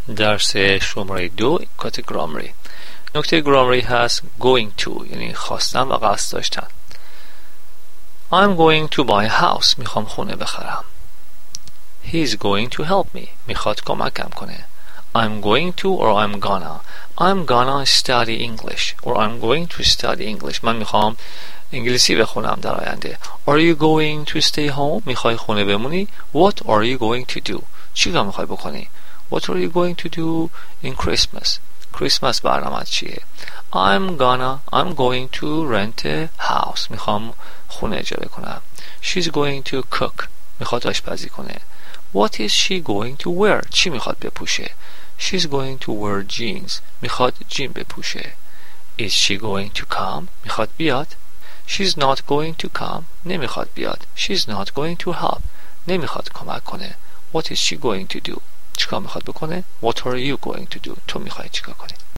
درس شماره 2 کات گرامری. نکته گرامری هست going to، یعنی خواستن و قصد داشتن. I'm going to buy a house. میخوام خونه بخرم. He's going to help me. میخواد کمکم کنه. I'm going to or I'm gonna study English or I'm going to study English. من میخوام انگلیسی بخونم در آینده. Are you going to stay home؟ میخوای خونه بمونی. What are you going to do؟ چی کار میخوای بکنی؟ What are you going to do in Christmas؟ کریسمس برنامه چیه؟ I'm going to rent a house. میخوام خونه اجاره کنم. She's going to cook. میخواد آشپزی کنه. What is she going to wear؟ چی میخواد بپوشه؟ She's going to wear jeans. میخواد جین بپوشه. Is she going to come؟ میخواد بیاد. She's not going to come. نمیخواد بیاد. She's not going to help. نمیخواد کمک کنه. What is she going to do؟ چیکار میخواد بکنه؟ What are you going to do؟ تو میخوای چیکار کنی؟